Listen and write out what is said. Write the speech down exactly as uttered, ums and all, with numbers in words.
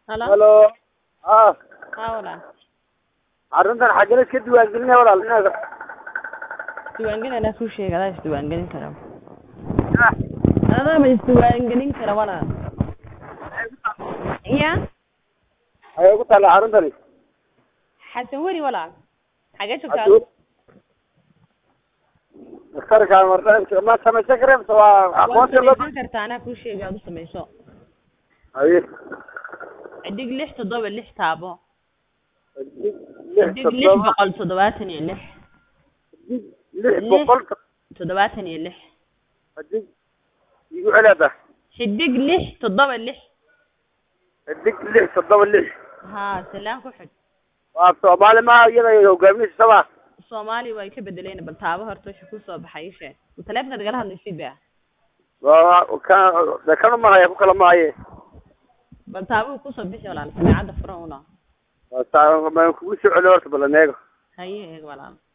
هلا هلو اه ها ولا arrintan xagee iska diiwaangelinaya walaal inaga diiwaangelin ana ku sheegay adaa isdiiwaangelin kara adaa ma isdiiwaangelin kara walaal ya ayay ku taala arrintani xasan wari walaal xagee joogtaa daktarka martaa ma samaysan kareen waa aqoonsi loo samaysan kartaa anaa ku sheegay aad u samayso aye xidig lix toddoba lix taabo lix xidig lix boqol toddobaatan iyo lix lix boqol toddobaatan iyo lix xidig igu celaada xidig lix toddoba lix xidig lix toddoba lix haa salaan ku xig waa Soomaali ma iyada hogaaminaysa sama Soomaali way ka bedeleen bal taabo horta wixii ku soo baxay sheeg telefoonka dagala hadlaysid baa waa ka dakana ma haya ku kala ma haye bal taabo ku soo bixi walaal saacada furan una waa saa ma ku soo celiyo horta balaneego haye walaal